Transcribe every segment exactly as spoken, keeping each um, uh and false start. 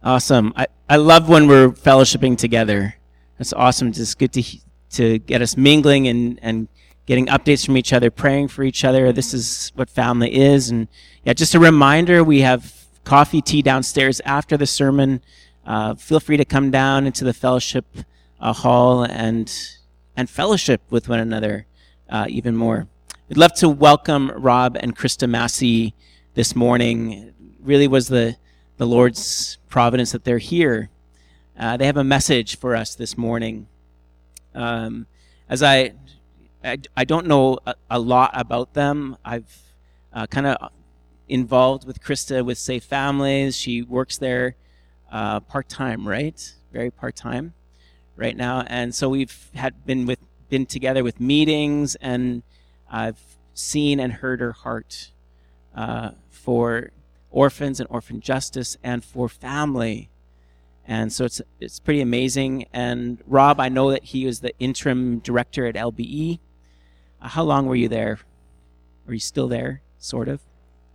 Awesome. I, I love when we're fellowshipping together. It's awesome. It's good to to get us mingling and, and getting updates from each other, praying for each other. This is what family is. And yeah, just a reminder, we have coffee, tea downstairs after the sermon. Uh, feel free to come down into the fellowship uh, hall and and fellowship with one another uh, even more. We'd love to welcome Rob and Krista Massey this morning. It really was the, the Lord's providence that they're here. Uh, they have a message for us this morning. Um, as I, I, I don't know a, a lot about them. I've uh, kind of involved with Krista with Safe Families. She works there uh, part-time, right? Very part-time right now. And so we've had been with been together with meetings, and I've seen and heard her heart uh, for orphans and orphan justice and for family. And so it's it's pretty amazing. And Rob, I know that he was the interim director at L B E. Uh, how long were you there? Are you still there, sort of?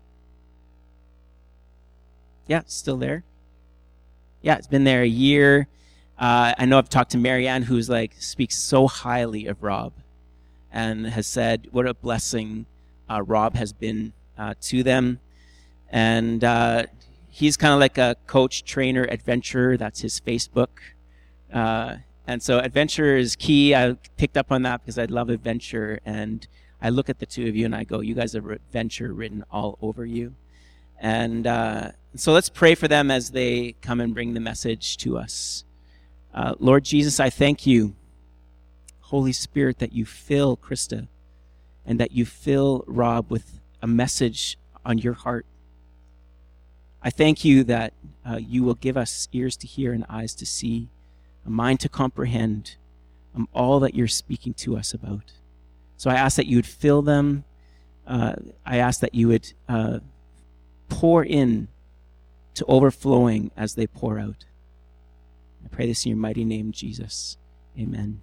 Yeah, still there? Yeah, it's been there a year. Uh, I know I've talked to Marianne, who's like, speaks so highly of Rob and has said what a blessing uh, Rob has been uh, to them. And uh, he's kind of like a coach, trainer, adventurer. That's his Facebook. Uh, and so adventure is key. I picked up on that because I love adventure. And I look at the two of you and I go, you guys have adventure written all over you. And uh, so let's pray for them as they come and bring the message to us. Uh, Lord Jesus, I thank you, Holy Spirit, that you fill Krista and that you fill Rob with a message on your heart. I thank you that uh, you will give us ears to hear and eyes to see, a mind to comprehend um, all that you're speaking to us about. So I ask that you would fill them. Uh, I ask that you would uh, pour in to overflowing as they pour out. I pray this in your mighty name, Jesus. Amen.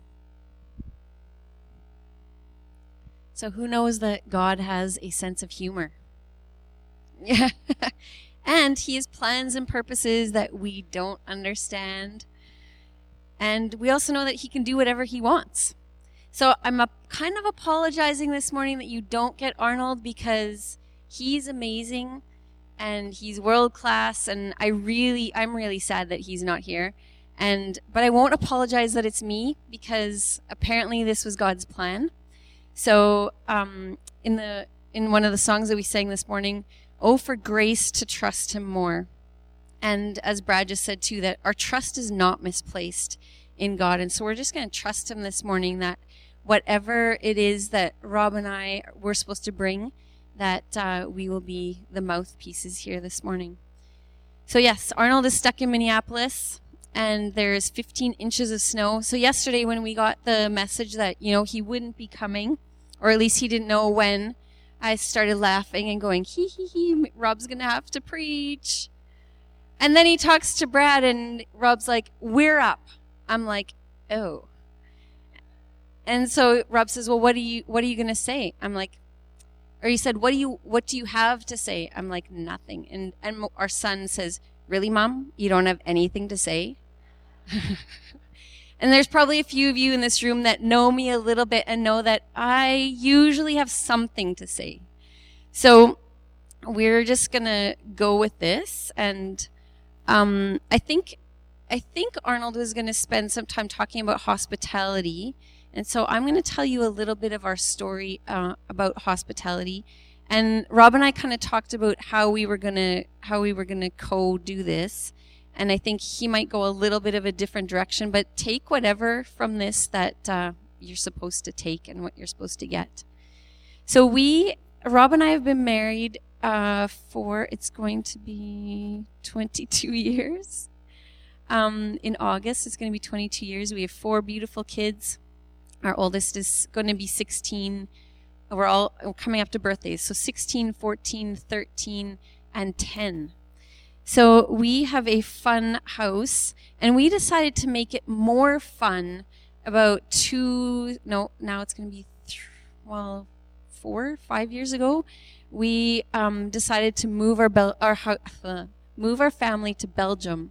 So who knows that God has a sense of humor? Yeah. And he has plans and purposes that we don't understand. And we also know that he can do whatever he wants. So I'm a, kind of apologizing this morning that you don't get Arnold, because he's amazing and he's world class, and I really, I'm really sad that he's not here. And but I won't apologize that it's me, because apparently this was God's plan. So um, in the in one of the songs that we sang this morning, oh, for grace to trust him more. And as Brad just said too, that our trust is not misplaced in God. And so we're just going to trust him this morning that whatever it is that Rob and I were supposed to bring, that uh, we will be the mouthpieces here this morning. So yes, Arnold is stuck in Minneapolis, and there's fifteen inches of snow. So yesterday when we got the message that, you know, he wouldn't be coming, or at least he didn't know when, I started laughing and going, hee hee hee, Rob's going to have to preach. And then he talks to Brad and Rob's like, we're up. I'm like, oh. And so Rob says, well, what are you, what are you going to say? I'm like, or he said, what do you, what do you have to say? I'm like, nothing. And, and our son says, really, Mom? You don't have anything to say? And there's probably a few of you in this room that know me a little bit and know that I usually have something to say. So we're just going to go with this. And um, I think I think Arnold was going to spend some time talking about hospitality. And so I'm going to tell you a little bit of our story uh, about hospitality. And Rob and I kind of talked about how we were going to how we were going to co-do this. And I think he might go a little bit of a different direction, but take whatever from this that uh, you're supposed to take and what you're supposed to get. So we, Rob and I have been married uh, for, it's going to be twenty-two years. Um, in August, it's going to be twenty-two years. We have four beautiful kids. Our oldest is going to be sixteen. We're all coming up to birthdays. So sixteen, fourteen, thirteen, and ten. So we have a fun house, and we decided to make it more fun about two, no, now it's going to be, th- well, four, five years ago. We um, decided to move our, Bel- our uh, move our family to Belgium.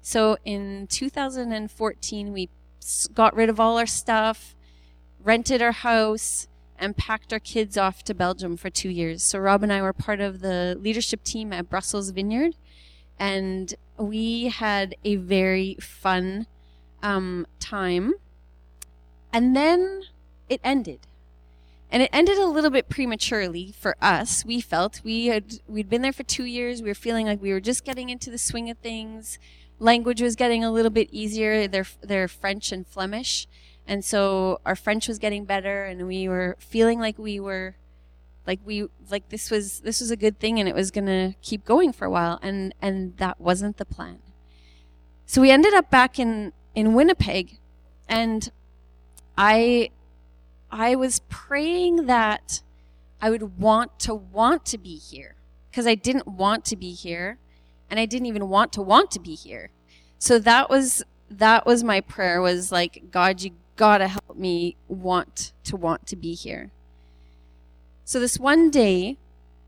So in two thousand fourteen, we got rid of all our stuff, rented our house, and packed our kids off to Belgium for two years. So Rob and I were part of the leadership team at Brussels Vineyard, and we had a very fun um, time. And then it ended. And it ended a little bit prematurely for us. We felt we had we'd been there for two years. We were feeling like we were just getting into the swing of things. Language was getting a little bit easier. They're they're French and Flemish, and so our French was getting better, and we were feeling like we were, like we like this was this was a good thing, and it was gonna keep going for a while. And and that wasn't the plan. So we ended up back in in Winnipeg, and I. I was praying that I would want to want to be here, because I didn't want to be here, and I didn't even want to want to be here. So that was that was my prayer, was like, God, you gotta help me want to want to be here. So this one day,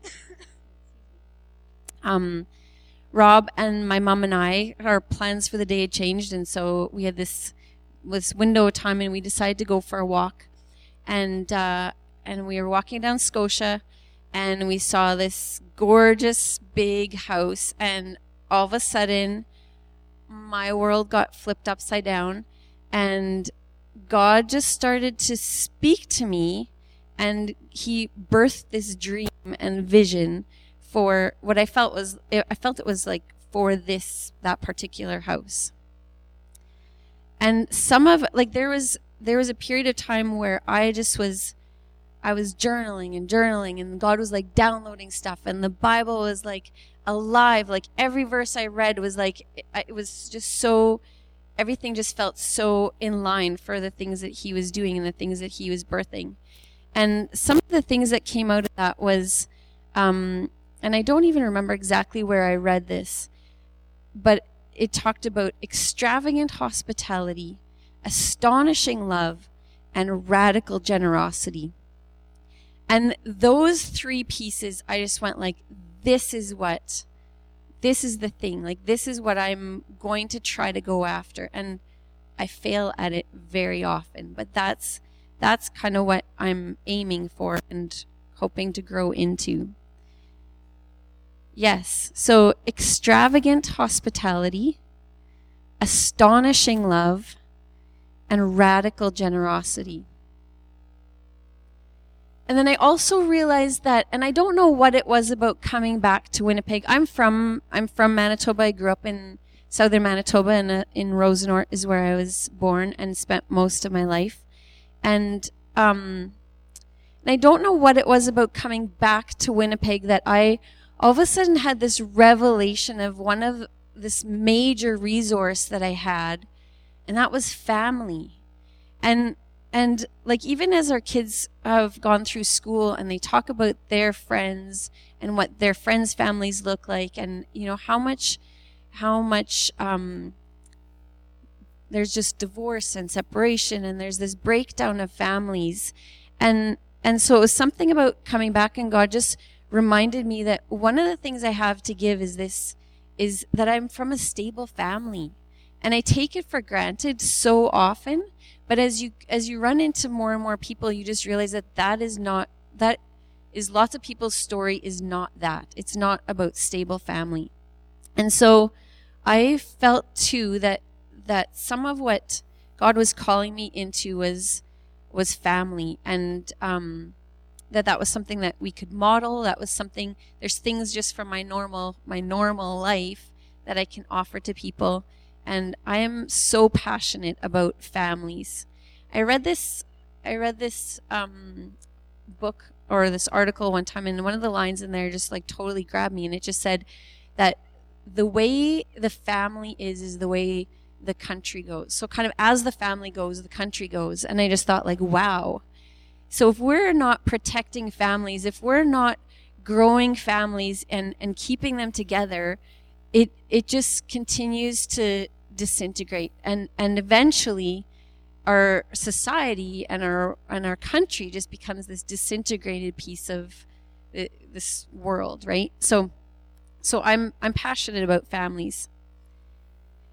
um, Rob and my mom and I, our plans for the day had changed, and so we had this this window of time, and we decided to go for a walk. And uh, and we were walking down Scotia, and we saw this gorgeous big house, and all of a sudden, my world got flipped upside down, and God just started to speak to me, and He birthed this dream and vision for what I felt was, I felt it was like for this, that particular house. And some of, like there was, there was a period of time where I just was, I was journaling and journaling, and God was like downloading stuff, and the Bible was like alive. Like every verse I read was like, it, it was just so, everything just felt so in line for the things that He was doing and the things that He was birthing. And some of the things that came out of that was, um, and I don't even remember exactly where I read this, but it talked about extravagant hospitality, astonishing love, and radical generosity. And those three pieces, I just went like, this is what, this is the thing. Like, this is what I'm going to try to go after. And I fail at it very often, but that's, that's kind of what I'm aiming for and hoping to grow into. Yes, so extravagant hospitality, astonishing love, and radical generosity. And then I also realized that, and I don't know what it was about coming back to Winnipeg. I'm from I'm from Manitoba. I grew up in southern Manitoba, and in, in Rosenort is where I was born and spent most of my life. And um, and I don't know what it was about coming back to Winnipeg that I all of a sudden had this revelation of one of this major resource that I had, and that was family. And and like even as our kids have gone through school and they talk about their friends and what their friends' families look like, and you know how much how much um, there's just divorce and separation, and there's this breakdown of families, and and so it was something about coming back, and God just reminded me that one of the things I have to give is this, is that I'm from a stable family. And I take it for granted so often, but as you as you run into more and more people, you just realize that that is not, that is lots of people's story is not that. It's not about stable family. And so I felt too that that some of what God was calling me into was was family, and um that that was something that we could model. That was something, there's things just from my normal, my normal life that I can offer to people. And I am so passionate about families. I read this, I read this um, book or this article one time, and one of the lines in there just like totally grabbed me. And it just said that the way the family is, is the way the country goes. So kind of as the family goes, the country goes. And I just thought like, wow. So if we're not protecting families, if we're not growing families and, and keeping them together, it it just continues to disintegrate. And, and eventually our society and our and our country just becomes this disintegrated piece of the, this world, right? So so I'm I'm passionate about families.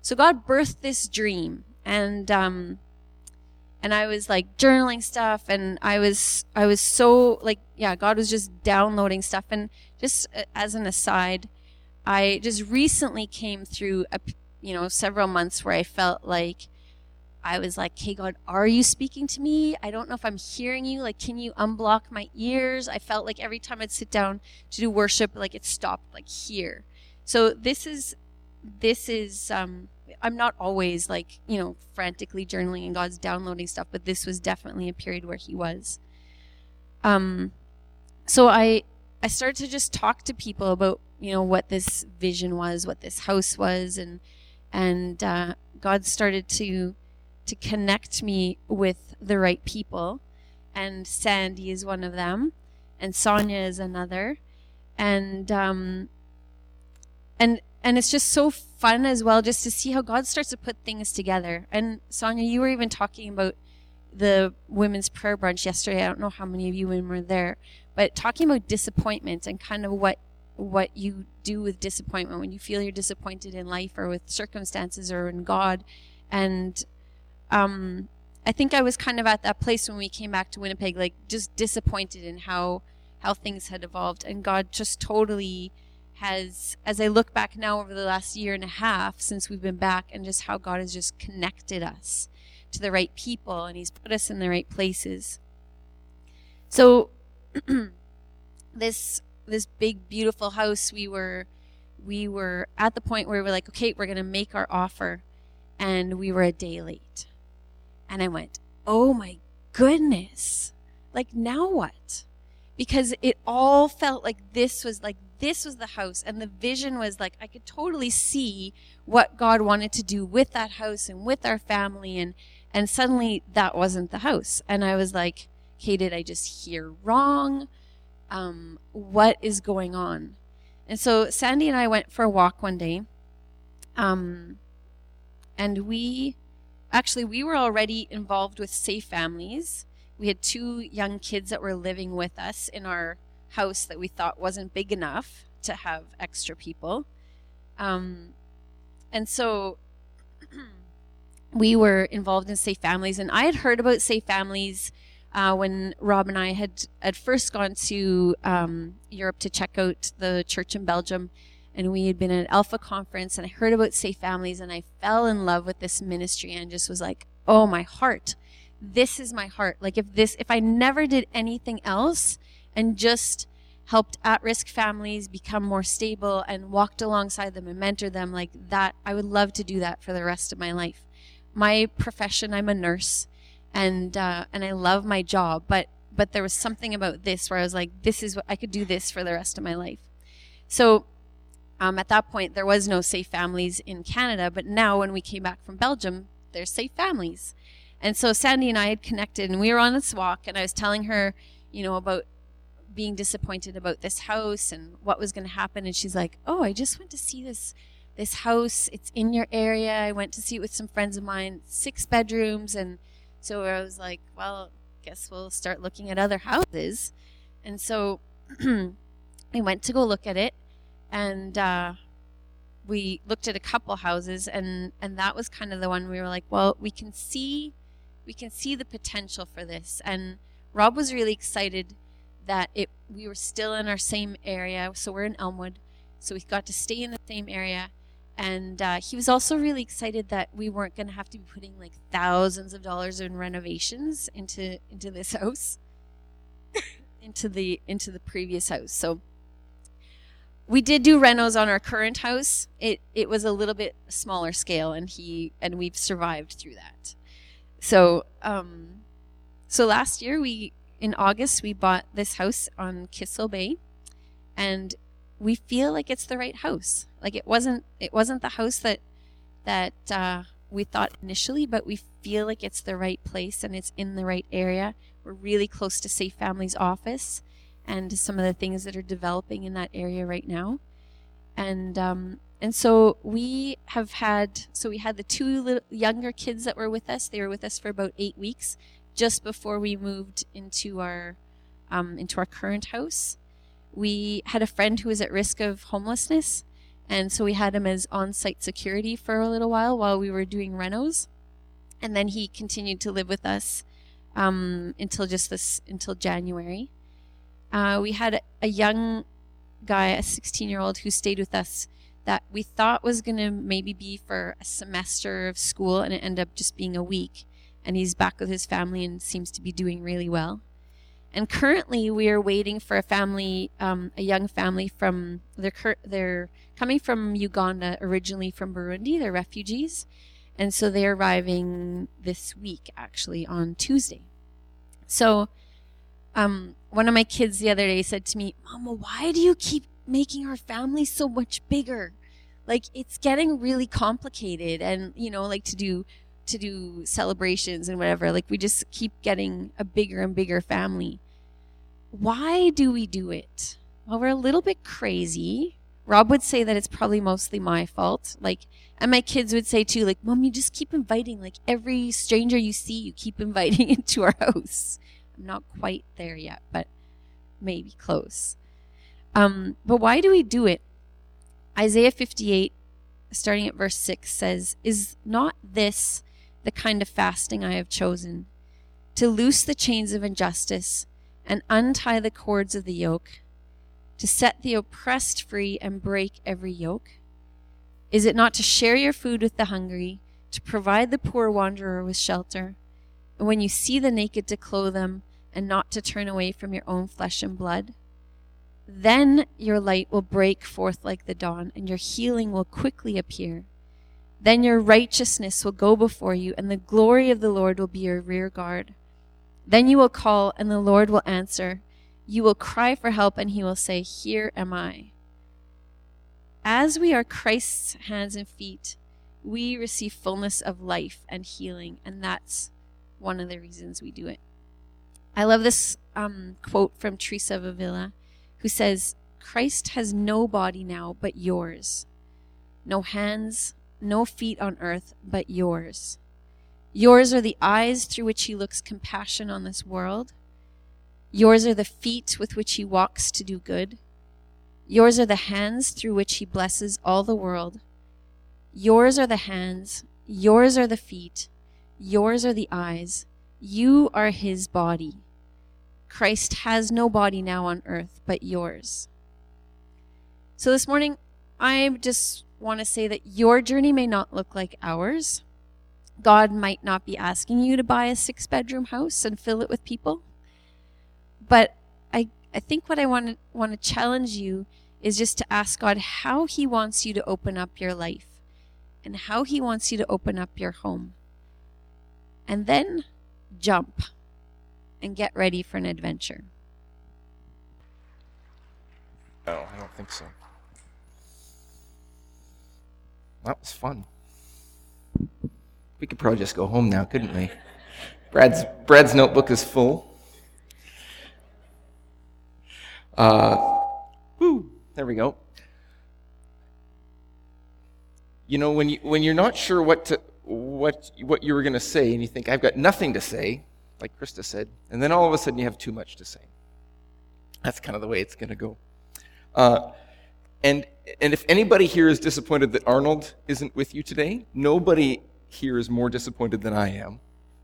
So God birthed this dream, and um, and I was like journaling stuff, and I was I was so like yeah, God was just downloading stuff. And just uh, as an aside, I just recently came through a you know several months where I felt like I was like, hey, God, are you speaking to me? I don't know if I'm hearing you. Like, can you unblock my ears? I felt like every time I'd sit down to do worship, like it stopped like here. So this is, this is, um, I'm not always like, you know, frantically journaling and God's downloading stuff, but this was definitely a period where he was. Um, so I, I started to just talk to people about, you know, what this vision was, what this house was. And, and, uh, God started to, to connect me with the right people, and Sandy is one of them, and Sonia is another, and um, and and it's just so fun as well, just to see how God starts to put things together. And Sonia, you were even talking about the women's prayer brunch yesterday. I don't know how many of you women were there, but talking about disappointment and kind of what what you do with disappointment when you feel you're disappointed in life or with circumstances or in God, and Um, I think I was kind of at that place when we came back to Winnipeg, like just disappointed in how how things had evolved. And God just totally has, as I look back now over the last year and a half since we've been back, and just how God has just connected us to the right people, and he's put us in the right places. So this this big beautiful house, we were we were at the point where we were like, okay, we're gonna make our offer, and we were a day late. And I went, oh my goodness, like now what? Because it all felt like this was like, this was the house. And the vision was like, I could totally see what God wanted to do with that house and with our family. And, and suddenly that wasn't the house. And I was like, okay, did I just hear wrong? Um, what is going on? And so Sandy and I went for a walk one day. Um, and we... Actually, we were already involved with Safe Families. We had two young kids that were living with us in our house that we thought wasn't big enough to have extra people. Um, and so we were involved in Safe Families. And I had heard about Safe Families uh, when Rob and I had at first gone to um, Europe to check out the church in Belgium. And we had been at an Alpha conference, and I heard about Safe Families, and I fell in love with this ministry and just was like, oh, my heart. This is my heart. Like if this, if I never did anything else and just helped at-risk families become more stable and walked alongside them and mentored them like that, I would love to do that for the rest of my life. My profession, I'm a nurse, and uh, and I love my job, but but there was something about this where I was like, this is what I could do this for the rest of my life. So Um, at that point, there was no Safe Families in Canada, but now when we came back from Belgium, there's Safe Families. And so Sandy and I had connected, and we were on this walk, and I was telling her, you know, about being disappointed about this house and what was going to happen. And she's like, oh, I just went to see this this house. It's in your area. I went to see it with some friends of mine, six bedrooms. And so I was like, well, guess we'll start looking at other houses. And so we went to go look at it. And uh, we looked at a couple houses, and, and that was kind of the one we were like, well, we can see we can see the potential for this. And Rob was really excited that it we were still in our same area. So we're in Elmwood, so we got to stay in the same area. And uh, he was also really excited that we weren't going to have to be putting like thousands of dollars in renovations into into this house, into the into the previous house. So we did do renos on our current house. It it was a little bit smaller scale, and he and we've survived through that. So um, so last year we in August we bought this house on Kissel Bay, and we feel like it's the right house. Like it wasn't it wasn't the house that that uh, we thought initially, but we feel like it's the right place and it's in the right area. We're really close to Safe Families office and some of the things that are developing in that area right now. And um, and so we have had, so we had the two little younger kids that were with us. They were with us for about eight weeks just before we moved into our um, into our current house. We had a friend who was at risk of homelessness, And so we had him as on-site security for a little while while we were doing renos. And then he continued to live with us um, until just this, until January. Uh, we had a, a young guy, a sixteen-year-old, who stayed with us that we thought was going to maybe be for a semester of school, and it ended up just being a week. And he's back with his family and seems to be doing really well. And currently, we are waiting for a family, um, a young family from, they're, cur- they're coming from Uganda, originally from Burundi. They're refugees. And so they're arriving this week, actually, on Tuesday. So um, one of my kids the other day said to me, Mama, why do you keep making our family so much bigger? Like, it's getting really complicated. And, you know, like to do to do celebrations and whatever. Like, we just keep getting a bigger and bigger family. Why do we do it? Well, we're a little bit crazy. Rob would say that it's probably mostly my fault. Like, and my kids would say too, like, Mom, you just keep inviting, like every stranger you see, you keep inviting into our house. I'm not quite there yet, but maybe close. Um, but why do we do it? Isaiah fifty-eight, starting at verse six, says, "Is not this the kind of fasting I have chosen, to loose the chains of injustice and untie the cords of the yoke, to set the oppressed free and break every yoke? Is it not to share your food with the hungry, to provide the poor wanderer with shelter, and when you see the naked to clothe them, and not to turn away from your own flesh and blood? Then your light will break forth like the dawn, and your healing will quickly appear. Then your righteousness will go before you, and the glory of the Lord will be your rear guard. Then you will call, and the Lord will answer. You will cry for help, and he will say, Here am I." As we are Christ's hands and feet, we receive fullness of life and healing, and that's one of the reasons we do it. I love this um, quote from Teresa of Avila, who says, "Christ has no body now but yours, no hands, no feet on earth but yours. Yours are the eyes through which he looks compassion on this world. Yours are the feet with which he walks to do good. Yours are the hands through which he blesses all the world. Yours are the hands, yours are the feet, yours are the eyes. You are his body. Christ has no body now on earth but yours." So this morning, I just want to say that your journey may not look like ours. God might not be asking you to buy a six-bedroom house and fill it with people. But I, I think what I want to want to challenge you is just to ask God how he wants you to open up your life and how he wants you to open up your home. And then jump and get ready for an adventure. No, I don't think so. That was fun. We could probably just go home now, couldn't we? Brad's Brad's notebook is full. Uh, woo, there we go. You know, when you when you're not sure what to what what you were going to say, and you think I've got nothing to say, like Krista said, and then all of a sudden you have too much to say. That's kind of the way it's going to go. Uh, and and if anybody here is disappointed that Arnold isn't with you today, nobody here is more disappointed than I am.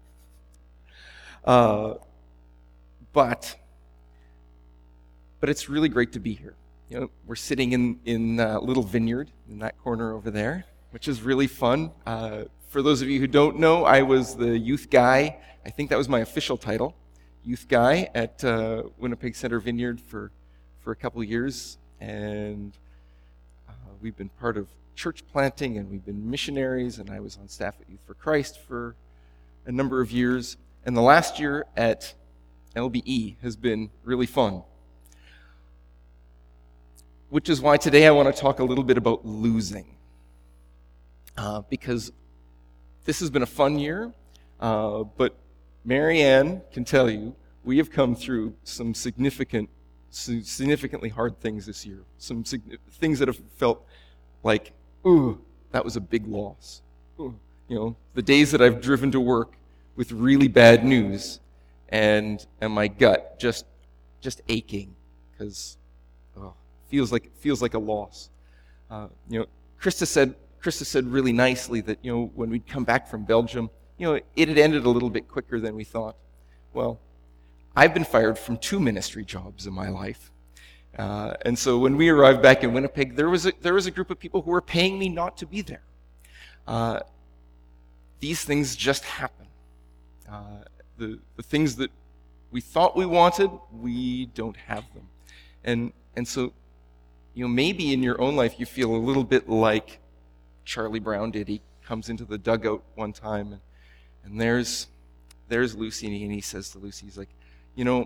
Uh, but but it's really great to be here. You know, we're sitting in in a little vineyard in that corner over there, which is really fun. Uh, for those of you who don't know, I was the youth guy. I think that was my official title, youth guy at uh, Winnipeg Center Vineyard for for a couple of years, and uh, we've been part of church planting, and we've been missionaries, and I was on staff at Youth for Christ for a number of years. And the last year at L B E has been really fun, which is why today I want to talk a little bit about losing, uh, because this has been a fun year, uh, but Marianne can tell you we have come through some significant, significantly hard things this year, some sig- things that have felt like, ooh, that was a big loss. Ooh. You know, the days that I've driven to work with really bad news, and and my gut just just aching because oh, feels like feels like a loss. Uh, you know, Krista said, Krista said really nicely that, you know, when we'd come back from Belgium, you know, it had ended a little bit quicker than we thought. Well, I've been fired from two ministry jobs in my life. Uh, and so when we arrived back in Winnipeg, there was a, there was a group of people who were paying me not to be there. Uh, these things just happen. Uh, the, the things that we thought we wanted, we don't have them. And, and so, you know, maybe in your own life you feel a little bit like Charlie Brown did. He comes into the dugout one time, and, and there's, there's Lucy, and he says to Lucy, he's like, you know,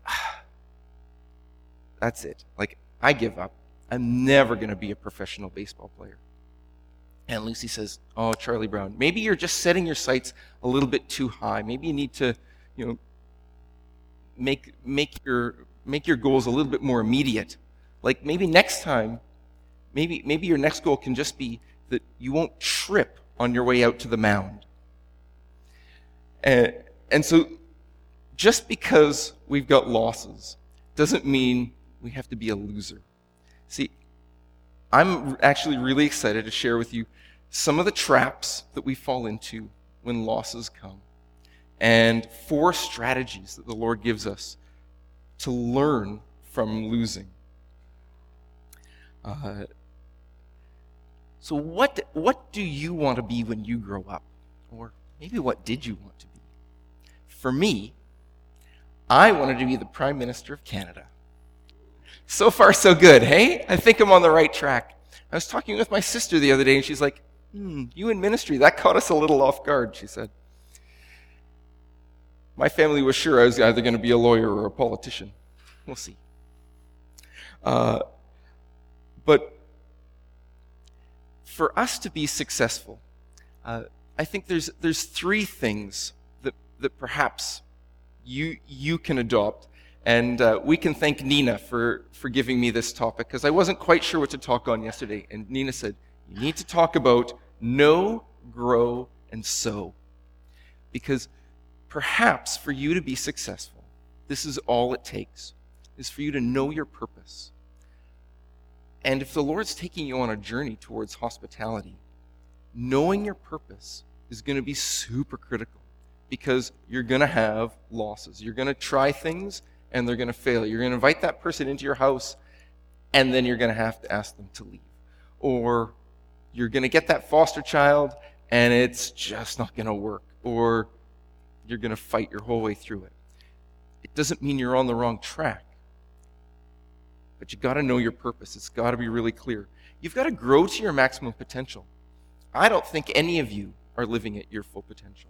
that's it. Like, I give up. I'm never going to be a professional baseball player. And Lucy says, oh, Charlie Brown, maybe you're just setting your sights a little bit too high. Maybe you need to, you know, make make your make your goals a little bit more immediate. Like maybe next time, maybe maybe your next goal can just be that you won't trip on your way out to the mound. And, and so just because we've got losses doesn't mean we have to be a loser. See, I'm actually really excited to share with you some of the traps that we fall into when losses come, and four strategies that the Lord gives us to learn from losing. Uh, so what, what do you want to be when you grow up? Or maybe what did you want to be? For me, I wanted to be the Prime Minister of Canada. So far, so good, hey? I think I'm on the right track. I was talking with my sister the other day, and she's like, hmm, you in ministry, that caught us a little off guard, she said. My family was sure I was either going to be a lawyer or a politician. We'll see. Uh, but for us to be successful, uh, I think there's there's three things that, that perhaps you you can adopt. And uh, we can thank Nina for, for giving me this topic, because I wasn't quite sure what to talk on yesterday. And Nina said, you need to talk about know, grow, and sow. Because perhaps for you to be successful, this is all it takes, is for you to know your purpose. And if the Lord's taking you on a journey towards hospitality, knowing your purpose is going to be super critical, because you're going to have losses. You're going to try things, and they're going to fail. You're going to invite that person into your house, and then you're going to have to ask them to leave. Or you're going to get that foster child, and it's just not going to work. Or you're going to fight your whole way through it. It doesn't mean you're on the wrong track. But you've got to know your purpose. It's got to be really clear. You've got to grow to your maximum potential. I don't think any of you are living at your full potential.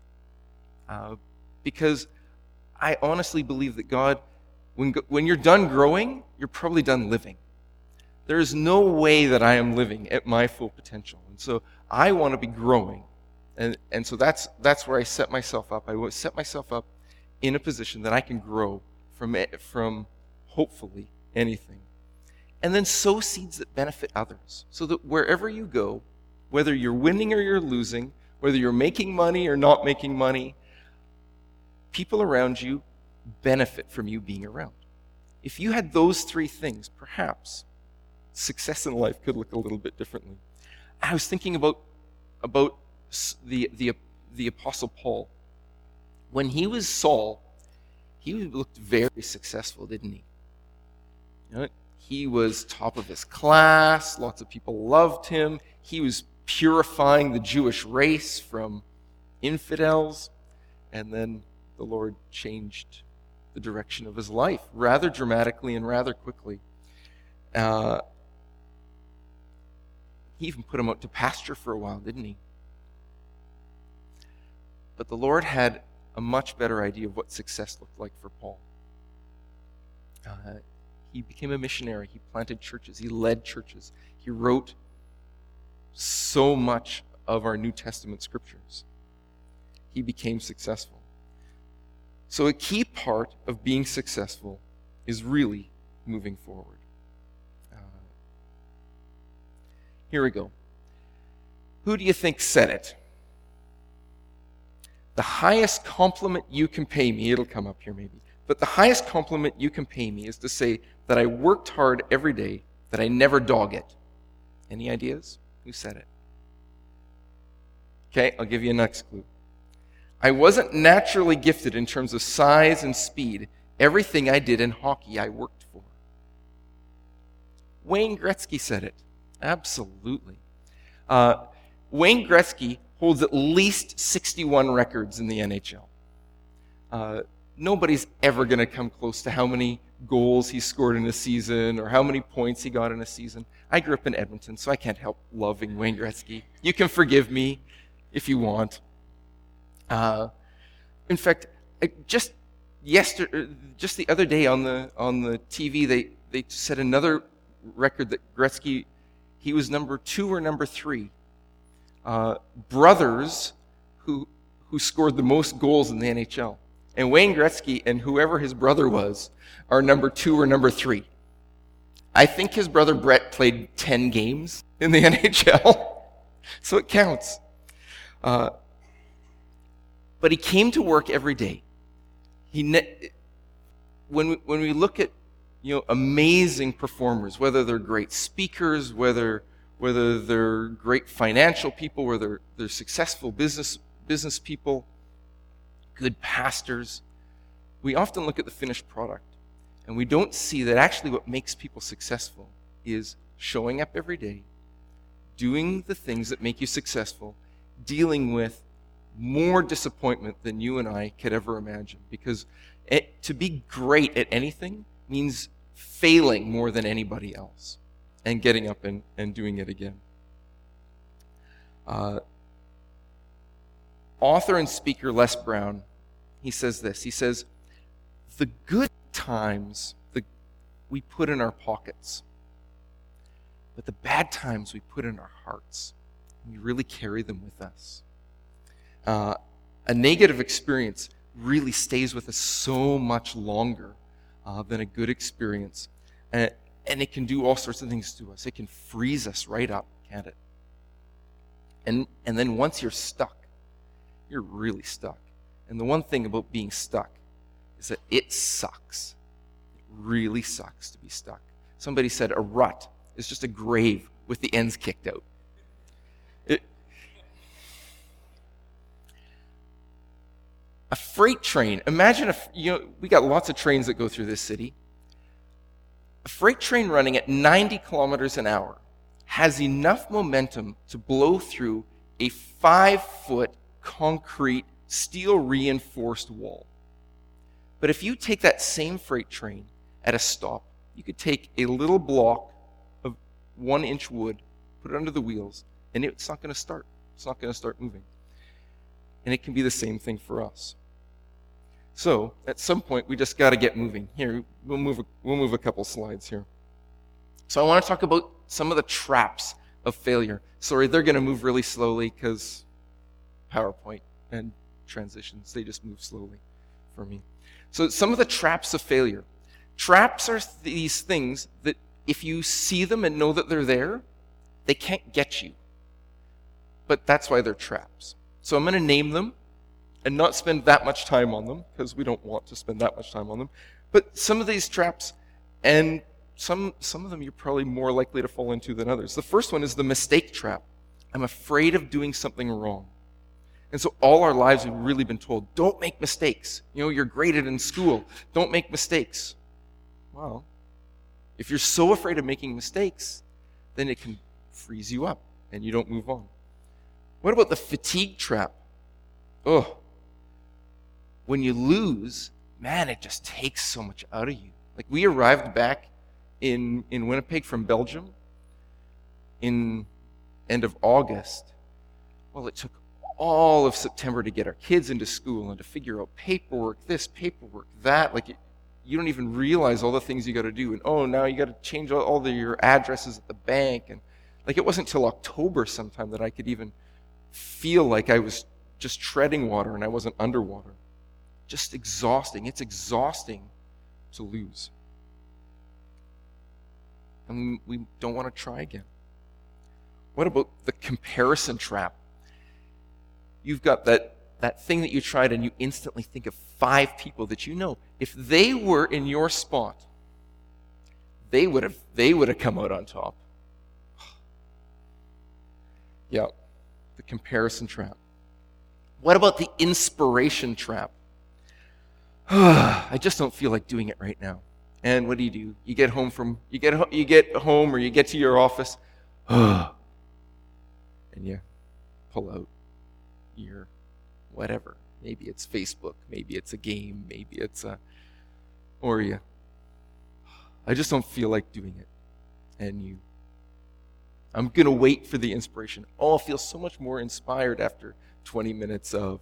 Uh, because I honestly believe that God, when, when you're done growing, you're probably done living. There is no way that I am living at my full potential. And so I want to be growing. And, and so that's, that's where I set myself up. I set myself up in a position that I can grow from, from hopefully anything. And then sow seeds that benefit others. So that wherever you go, whether you're winning or you're losing, whether you're making money or not making money, people around you benefit from you being around. If you had those three things, perhaps success in life could look a little bit differently. I was thinking about, about the, the, the Apostle Paul. When he was Saul, he looked very successful, didn't he? You know, he was top of his class. Lots of people loved him. He was purifying the Jewish race from infidels. And then the Lord changed the direction of his life rather dramatically and rather quickly. Uh, he even put him out to pasture for a while, didn't he? But the Lord had a much better idea of what success looked like for Paul. Uh, he became a missionary. He planted churches. He led churches. He wrote so much of our New Testament scriptures. He became successful. So a key part of being successful is really moving forward. Uh, here we go. Who do you think said it? The highest compliment you can pay me, it'll come up here maybe, but the highest compliment you can pay me is to say that I worked hard every day, that I never dog it. Any ideas? Who said it? Okay, I'll give you a next clue. I wasn't naturally gifted in terms of size and speed. Everything I did in hockey, I worked for. Wayne Gretzky said it. Absolutely. Uh, Wayne Gretzky holds at least sixty-one records in the N H L. Uh, nobody's ever going to come close to how many goals he scored in a season or how many points he got in a season. I grew up in Edmonton, so I can't help loving Wayne Gretzky. You can forgive me if you want. Uh, in fact, just yesterday, just the other day on the on the T V, they they set another record that Gretzky, he was number two or number three. Uh, brothers who who scored the most goals in the N H L. And Wayne Gretzky and whoever his brother was are number two or number three. I think his brother Brett played ten games in the N H L, so it counts. Uh, but he came to work every day. He ne- when we, when we look at you know amazing performers, whether they're great speakers, whether whether they're great financial people, whether they're, they're successful business business people, good pastors, we often look at the finished product, and we don't see that actually what makes people successful is showing up every day, doing the things that make you successful, dealing with more disappointment than you and I could ever imagine. Because it, to be great at anything means failing more than anybody else and getting up and, and doing it again. Uh, author and speaker Les Brown, he says this. He says, the good times the, we put in our pockets, but the bad times we put in our hearts. We really carry them with us. Uh, a negative experience really stays with us so much longer uh, than a good experience. And, and it can do all sorts of things to us. It can freeze us right up, can't it? And, and then once you're stuck, you're really stuck. And the one thing about being stuck is that it sucks. It really sucks to be stuck. Somebody said a rut is just a grave with the ends kicked out. It, a freight train, imagine if, you know, we got lots of trains that go through this city. A freight train running at ninety kilometers an hour has enough momentum to blow through a five-foot concrete, steel-reinforced wall. But if you take that same freight train at a stop, you could take a little block of one-inch wood, put it under the wheels, and it's not going to start. It's not going to start moving. And it can be the same thing for us. So, at some point, we just got to get moving. Here, we'll move a, we'll move a couple slides here. So I want to talk about some of the traps of failure. Sorry, they're going to move really slowly because PowerPoint and transitions, they just move slowly for me. So some of the traps of failure. Traps are these things that if you see them and know that they're there, they can't get you. But that's why they're traps. So I'm going to name them and not spend that much time on them because we don't want to spend that much time on them. But some of these traps, and some, some of them you're probably more likely to fall into than others. The first one is the mistake trap. I'm afraid of doing something wrong. And so all our lives we've really been told, don't make mistakes. You know, you're graded in school. Don't make mistakes. Well, if you're so afraid of making mistakes, then it can freeze you up and you don't move on. What about the fatigue trap? Oh, when you lose, man, it just takes so much out of you. Like we arrived back in, in Winnipeg from Belgium in end of August. Well, it took all of September to get our kids into school and to figure out paperwork, this, paperwork, that. Like, it, you don't even realize all the things you got to do. And, oh, now you got to change all, all the, your addresses at the bank. And, like, it wasn't until October sometime that I could even feel like I was just treading water and I wasn't underwater. Just exhausting. It's exhausting to lose. And we don't want to try again. What about the comparison trap? You've got that, that thing that you tried and you instantly think of five people that you know. If they were in your spot, they would have they would have come out on top. Yeah, the comparison trap. What about the inspiration trap? I just don't feel like doing it right now. And what do you do? You get home from you get ho- you get home or you get to your office, and you pull out your whatever. Maybe it's Facebook, maybe it's a game, maybe it's a or you. I just don't feel like doing it. And you I'm going to wait for the inspiration. Oh, I'll feel so much more inspired after twenty minutes of.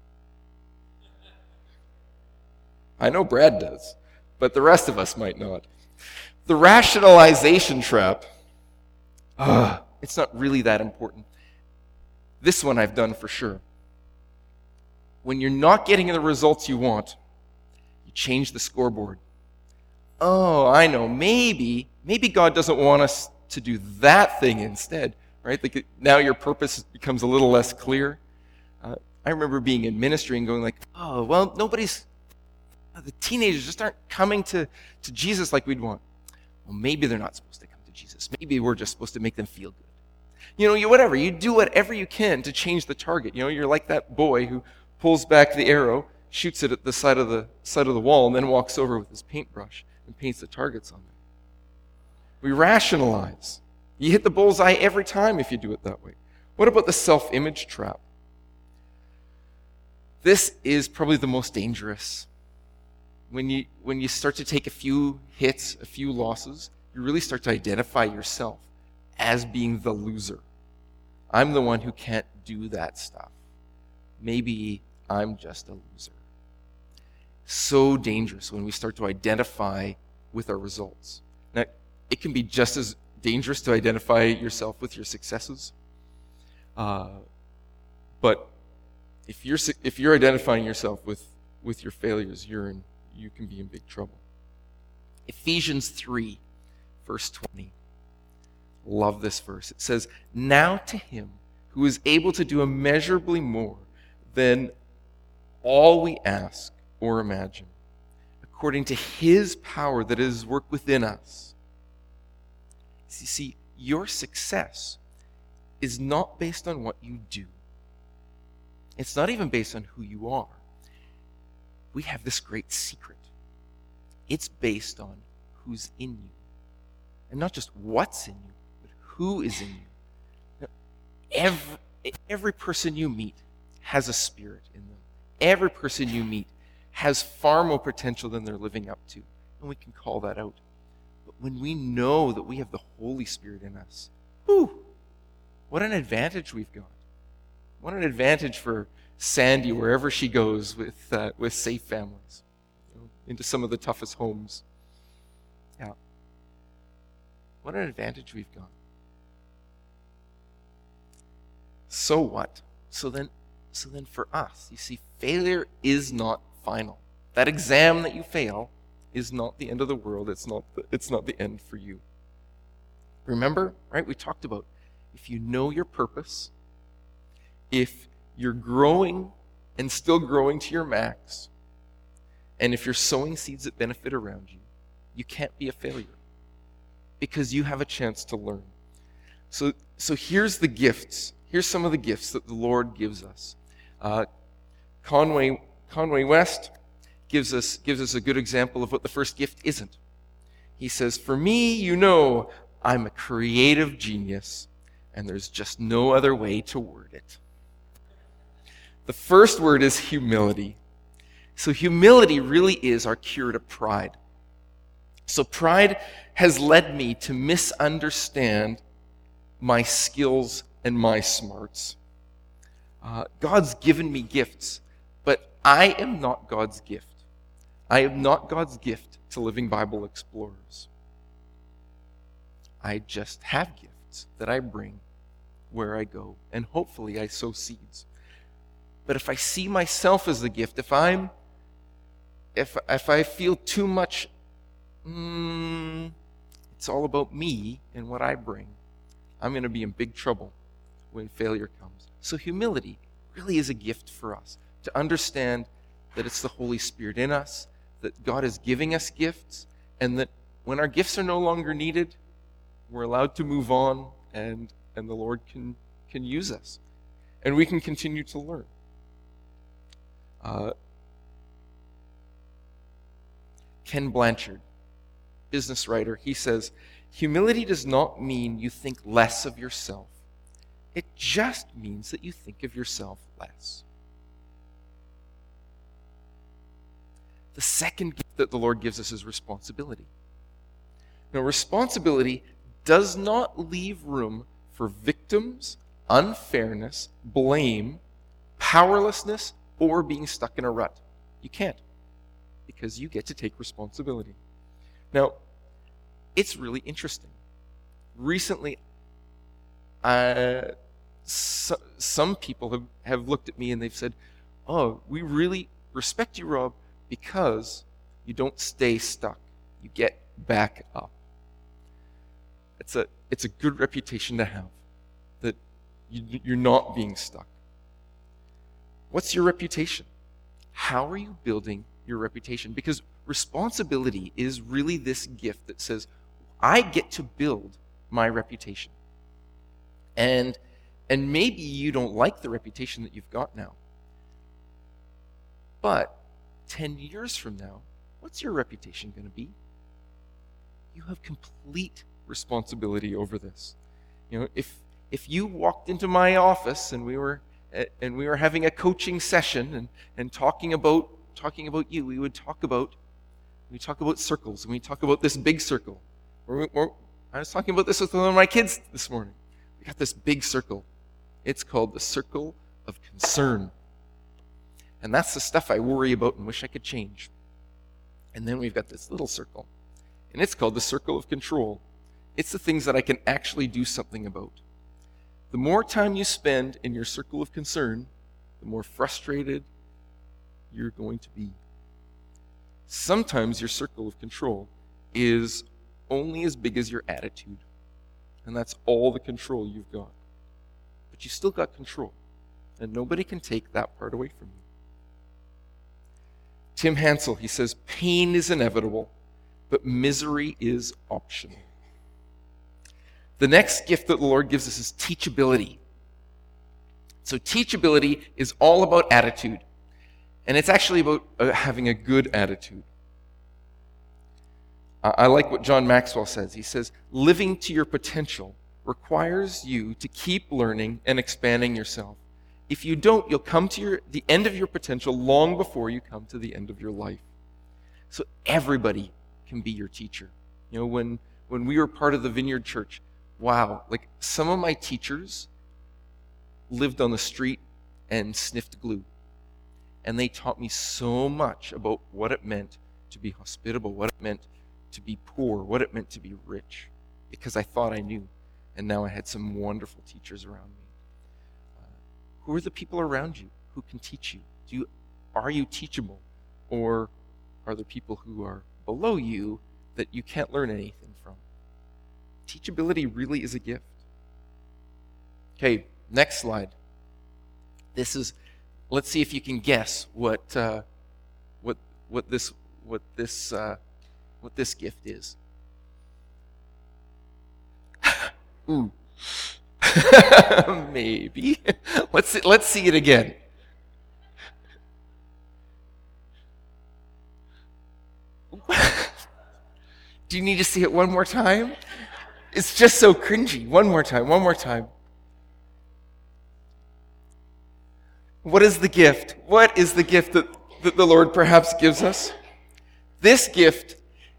I know Brad does, but the rest of us might not. The rationalization trap. Uh, it's not really that important. This one I've done for sure. When you're not getting the results you want, you change the scoreboard. Oh, I know, maybe, maybe God doesn't want us to do that thing instead, right? Like now your purpose becomes a little less clear. Uh, I remember being in ministry and going like, oh, well, nobody's, the teenagers just aren't coming to, to Jesus like we'd want. Well, maybe they're not supposed to come to Jesus. Maybe we're just supposed to make them feel good. You know, you whatever, you do whatever you can to change the target. You know, you're like that boy who pulls back the arrow, shoots it at the side of the side of the wall, and then walks over with his paintbrush and paints the targets on them. We rationalize. You hit the bullseye every time if you do it that way. What about the self-image trap? This is probably the most dangerous. When you when you start to take a few hits, a few losses, you really start to identify yourself as being the loser. I'm the one who can't do that stuff. Maybe I'm just a loser. So dangerous when we start to identify with our results. Now, it can be just as dangerous to identify yourself with your successes. Uh, but if you're if you're identifying yourself with, with your failures, you're in, you can be in big trouble. Ephesians three, verse twenty. Love this verse. It says, "Now to him who is able to do immeasurably more than all we ask or imagine, according to his power that is at work within us." You see, your success is not based on what you do. It's not even based on who you are. We have this great secret. It's based on who's in you. And not just what's in you, but who is in you. Now, every, every person you meet has a spirit in them. Every person you meet has far more potential than they're living up to. And we can call that out. But when we know that we have the Holy Spirit in us, whew, what an advantage we've got. What an advantage for Sandy wherever she goes with uh, with safe families, you know, into some of the toughest homes. Yeah. What an advantage we've got. So what? So then, so then for us, you see, failure is not final. That exam that you fail is not the end of the world. It's not the, it's not the end for you. Remember, right? We talked about if you know your purpose, if you're growing and still growing to your max, and if you're sowing seeds that benefit around you, you can't be a failure because you have a chance to learn. So, so here's the gifts. Here's some of the gifts that the Lord gives us. Uh, Conway Conway West gives us gives us a good example of what the first gift isn't. He says, "For me, you know, I'm a creative genius, and there's just no other way to word it." The first word is humility. So humility really is our cure to pride. So pride has led me to misunderstand my skills and my smarts. Uh, God's given me gifts, but I am not God's gift. I am not God's gift to Living Bible Explorers. I just have gifts that I bring where I go, and hopefully I sow seeds. But if I see myself as the gift, if I'm, if if I feel too much, mm, it's all about me and what I bring, I'm going to be in big trouble when failure comes. So humility really is a gift for us, to understand that it's the Holy Spirit in us, that God is giving us gifts, and that when our gifts are no longer needed, we're allowed to move on, and and the Lord can can use us, and we can continue to learn. Uh, Ken Blanchard, business writer, he says, humility does not mean you think less of yourself. It just means that you think of yourself less. The second gift that the Lord gives us is responsibility. Now, responsibility does not leave room for victims, unfairness, blame, powerlessness, or being stuck in a rut. You can't, because you get to take responsibility. Now, it's really interesting. Recently, uh, so, some people have, have looked at me and they've said, oh, we really respect you, Rob, because you don't stay stuck. You get back up. It's a, it's a good reputation to have, that you, you're not being stuck. What's your reputation? How are you building your reputation? Because responsibility is really this gift that says, I get to build my reputation. And, and maybe you don't like the reputation that you've got now. But ten years from now, what's your reputation going to be? You have complete responsibility over this. You know, if if you walked into my office and we were and we were having a coaching session and, and talking about talking about you, we would talk about we talk about circles, and we talk about this big circle. We're, we're, I was talking about this with one of my kids this morning. We got this big circle. It's called the circle of concern. And that's the stuff I worry about and wish I could change. And then we've got this little circle, and it's called the circle of control. It's the things that I can actually do something about. The more time you spend in your circle of concern, the more frustrated you're going to be. Sometimes your circle of control is only as big as your attitude, and that's all the control you've got. But you still got control, and nobody can take that part away from you. Tim Hansel, he says, pain is inevitable, but misery is optional. The next gift that the Lord gives us is teachability. So teachability is all about attitude, and it's actually about uh, having a good attitude. Uh, I like what John Maxwell says. He says, living to your potential requires you to keep learning and expanding yourself. If you don't, you'll come to your, the end of your potential long before you come to the end of your life. So everybody can be your teacher. You know, when, when we were part of the Vineyard Church, wow, like some of my teachers lived on the street and sniffed glue. And they taught me so much about what it meant to be hospitable, what it meant to be poor, what it meant to be rich, because I thought I knew. And now I had some wonderful teachers around me. Uh, who are the people around you who can teach you? Do you are you teachable? Or are there people who are below you that you can't learn anything from? Teachability really is a gift. Okay, next slide. This is, let's see if you can guess what uh, what what this what this uh, what this gift is. Ooh. Maybe. Let's see, let's see it again. Do you need to see it one more time? It's just so cringy. One more time, one more time. What is the gift? What is the gift that, that the Lord perhaps gives us? This gift,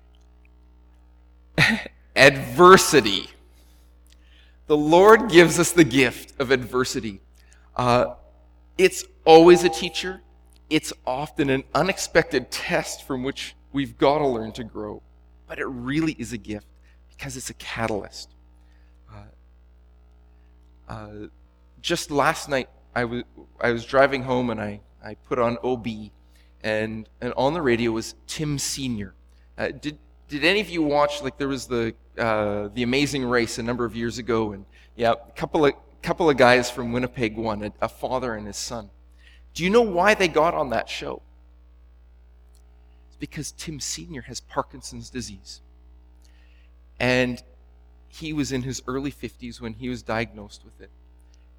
adversity. The Lord gives us the gift of adversity. Uh, it's always a teacher. It's often an unexpected test from which we've got to learn to grow. But it really is a gift because it's a catalyst. Uh, uh, just last night, I was I was driving home and I, I put on O B, and and on the radio was Tim Senior Uh, did did any of you watch? Like there was the uh, the Amazing Race a number of years ago, and yeah, a couple of couple of guys from Winnipeg won, a, a father and his son. Do you know why they got on that show? It's because Tim Senior has Parkinson's disease, and he was in his early fifties when he was diagnosed with it.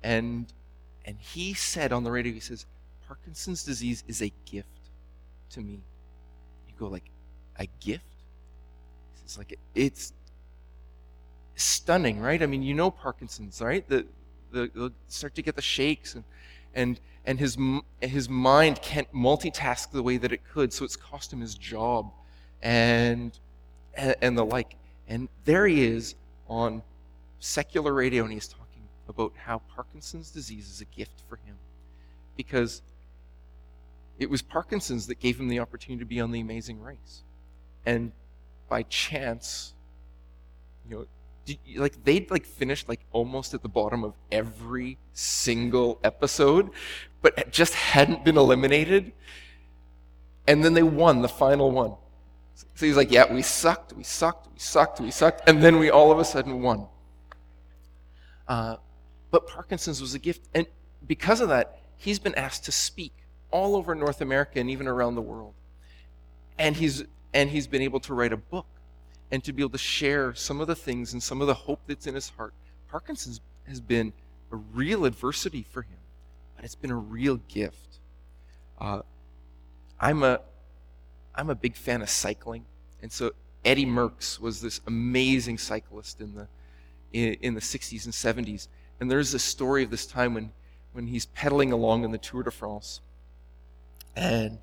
and and he said on the radio, he says, Parkinson's disease is a gift to me. You go like, a gift? It's like, it's stunning, right? I mean, you know Parkinson's, right? The, the, the start to get the shakes, and and and his his mind can't multitask the way that it could, so it's cost him his job, and and, and the like. And there he is on secular radio, and he's talking about how Parkinson's disease is a gift for him, because it was Parkinson's that gave him the opportunity to be on The Amazing Race, and by chance, you know. Did, like they'd like finished like almost at the bottom of every single episode, but just hadn't been eliminated. And then they won the final one. So he's like, yeah, we sucked, we sucked, we sucked, we sucked, and then we all of a sudden won. Uh, but Parkinson's was a gift, and because of that, he's been asked to speak all over North America and even around the world. And he's and he's been able to write a book, and to be able to share some of the things and some of the hope that's in his heart. Parkinson's has been a real adversity for him, but it's been a real gift. Uh, I'm a I'm a big fan of cycling, and so Eddie Merckx was this amazing cyclist in the in, in the sixties and seventies. And there's a story of this time when when he's pedaling along in the Tour de France, and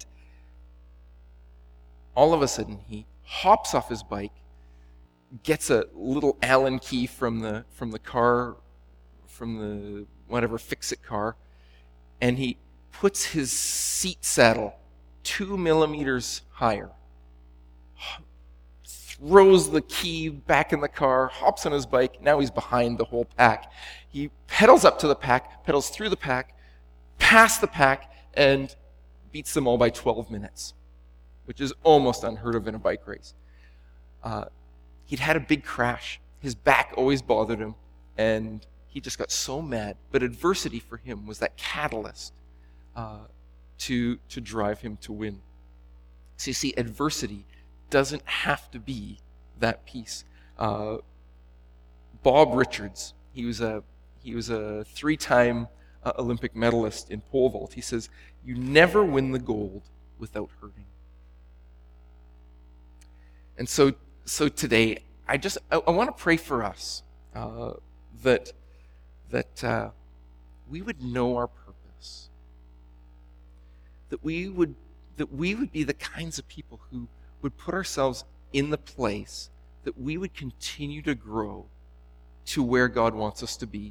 all of a sudden he hops off his bike, gets a little Allen key from the from the car, from the whatever fix-it car, and he puts his seat saddle two millimeters higher, throws the key back in the car, hops on his bike. Now he's behind the whole pack. He pedals up to the pack, pedals through the pack, past the pack, and beats them all by twelve minutes, which is almost unheard of in a bike race. Uh, He'd had a big crash. His back always bothered him, and he just got so mad. But adversity for him was that catalyst uh, to, to drive him to win. So you see, adversity doesn't have to be that piece. Uh, Bob Richards, he was a he was a three-time uh, Olympic medalist in pole vault. He says, "You never win the gold without hurting." And so. So today, I just I, I want to pray for us uh, that that uh, we would know our purpose, that we would that we would be the kinds of people who would put ourselves in the place that we would continue to grow to where God wants us to be,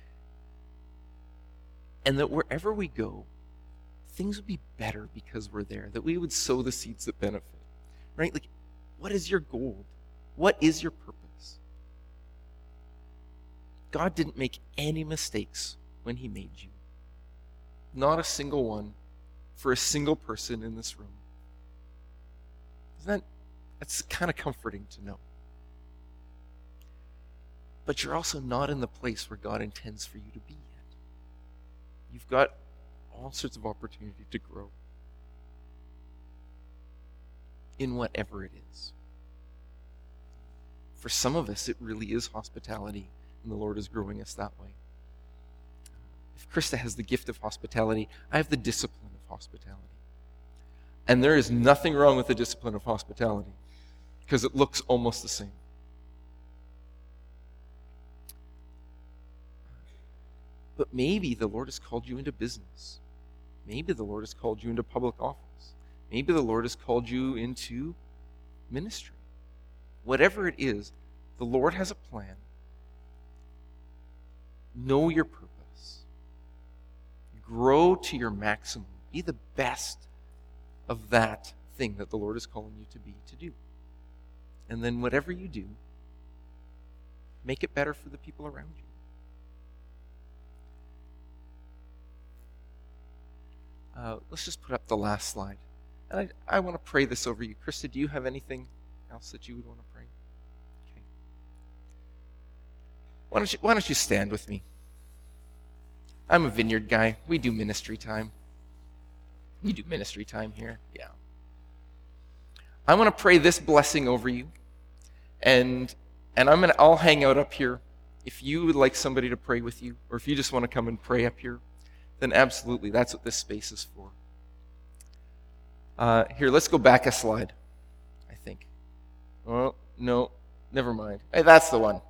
and that wherever we go, things would be better because we're there. That we would sow the seeds that benefit, right? Like. What is your goal? What is your purpose? God didn't make any mistakes when he made you. Not a single one for a single person in this room. Isn't that, that's kind of comforting to know. But you're also not in the place where God intends for you to be yet. You've got all sorts of opportunity to grow. In whatever it is. For some of us, it really is hospitality, and the Lord is growing us that way. If Krista has the gift of hospitality, I have the discipline of hospitality. And there is nothing wrong with the discipline of hospitality, because it looks almost the same. But maybe the Lord has called you into business. Maybe the Lord has called you into public office. Maybe the Lord has called you into ministry. Whatever it is, the Lord has a plan. Know your purpose. Grow to your maximum. Be the best of that thing that the Lord is calling you to be, to do. And then whatever you do, make it better for the people around you. Uh, let's just put up the last slide. And I, I want to pray this over you. Krista, do you have anything else that you would want to pray? Okay. Why don't you, why don't you stand with me? I'm a vineyard guy. We do ministry time. You do ministry time here? Yeah. I want to pray this blessing over you. And and I'm gonna I'll hang out up here if you would like somebody to pray with you, or if you just want to come and pray up here, then absolutely, that's what this space is for. Uh, here, let's go back a slide, I think. Oh, no, never mind. Hey, that's the one.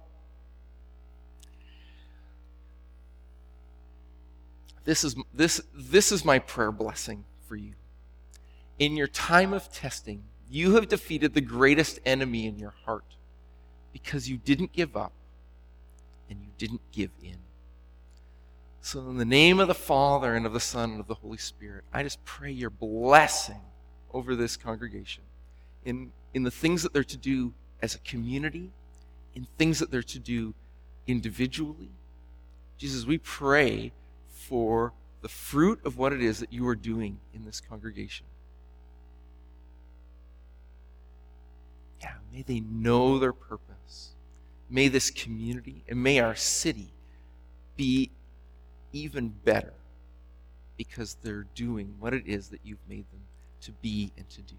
This is, this, this is my prayer blessing for you. In your time of testing, you have defeated the greatest enemy in your heart because you didn't give up and you didn't give in. So in the name of the Father and of the Son and of the Holy Spirit, I just pray your blessing over this congregation in, in the things that they're to do as a community, in things that they're to do individually. Jesus, we pray for the fruit of what it is that you are doing in this congregation. Yeah, may they know their purpose. May this community and may our city be even better because they're doing what it is that you've made them to be and to do.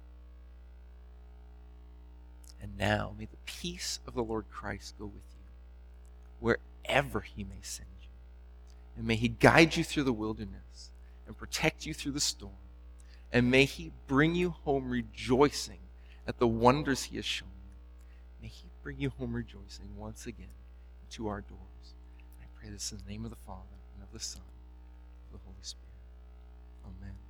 And now, may the peace of the Lord Christ go with you wherever he may send you. And may he guide you through the wilderness and protect you through the storm. And may he bring you home rejoicing at the wonders he has shown you. May he bring you home rejoicing once again to our doors. And I pray this in the name of the Father and of the Son and of the Holy Spirit. Amen.